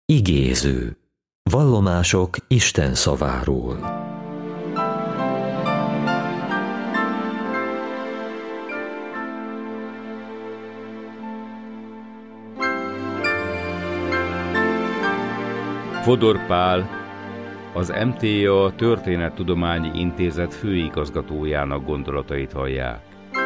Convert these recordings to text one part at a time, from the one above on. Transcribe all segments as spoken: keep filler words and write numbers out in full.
Igéző. Vallomások Isten szaváról. Fodor Pál, az em té á Történettudományi Intézet főigazgatójának gondolatait hallják.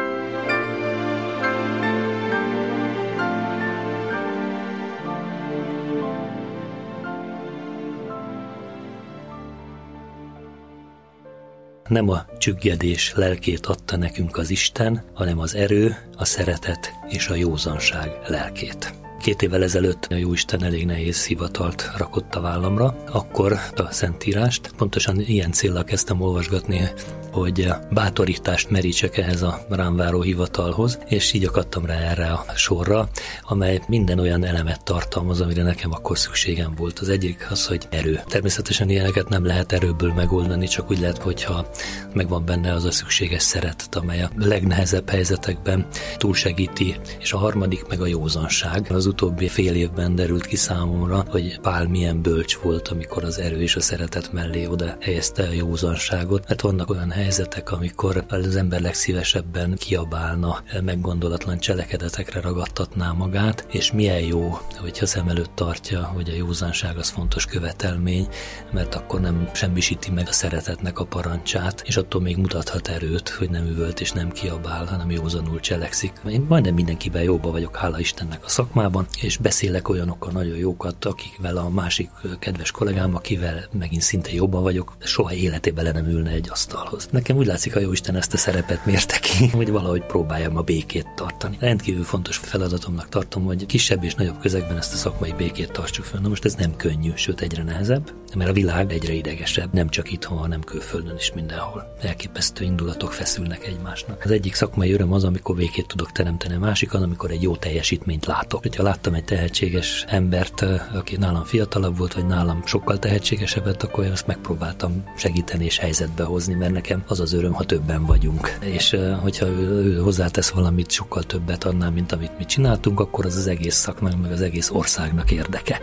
Nem a csüggedés lelkét adta nekünk az Isten, hanem az erő, a szeretet és a józanság lelkét. Két évvel ezelőtt a Jóisten elég nehéz hivatalt rakott a vállamra, akkor a Szentírást pontosan ilyen céllal kezdtem olvasgatni, hogy bátorítást merítsek ehhez a rám váró hivatalhoz, és így akadtam rá erre a sorra, amely minden olyan elemet tartalmaz, amire nekem akkor szükségem volt. Az egyik az, hogy erő. Természetesen ilyeneket nem lehet erőből megoldani, csak úgy lehet, hogyha megvan benne az a szükséges szeretet, amely a legnehezebb helyzetekben túlsegíti, és a harmadik meg a józanság. Az utóbbi fél évben derült ki számomra, hogy Pál milyen bölcs volt, amikor az erő és a szeretet mellé oda helyezte a józanságot, mert vannak olyan helyzetek, amikor az ember legszívesebben kiabálna, meggondolatlan cselekedetekre ragadtatná magát, és milyen jó, hogyha szem előtt tartja, hogy a józanság az fontos követelmény, mert akkor nem semmisíti meg a szeretetnek a parancsát, és attól még mutathat erőt, hogy nem üvölt és nem kiabál, hanem józanul cselekszik. Én majdnem mindenkivel jóba vagyok, hála Istennek a szakmában, és beszélek olyanokkal nagyon jókat, akikvel a másik kedves kollégám, akivel megint szinte jobban vagyok, soha életében le nem ülne egy asztalhoz. Nekem úgy látszik, a Jóisten ezt a szerepet mérte ki, hogy valahogy próbáljam a békét tartani. Rendkívül fontos feladatomnak tartom, hogy kisebb és nagyobb közegben ezt a szakmai békét tartsuk fel. Na most ez nem könnyű, sőt egyre nehezebb, mert a világ egyre idegesebb, nem csak itthon, hanem külföldön is mindenhol. Elképesztő indulatok feszülnek egymásnak. Az egyik szakmai öröm az, amikor békét tudok teremteni, a másik az, amikor egy jó teljesítményt látok. Hogyha láttam egy tehetséges embert, aki nálam fiatalabb volt, vagy nálam sokkal tehetségesebbet, akkor én azt megpróbáltam segíteni és helyzetbe hozni, mert nekem az az öröm, ha többen vagyunk. És hogyha ő hozzátesz valamit, sokkal többet annál, mint amit mi csináltunk, akkor az az egész szakmának, meg az egész országnak érdeke.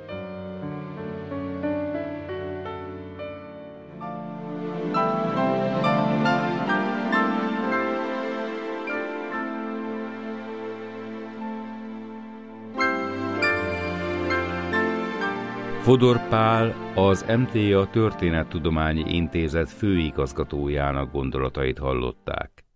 Fodor Pál, az em té á Történettudományi Intézet főigazgatójának gondolatait hallották.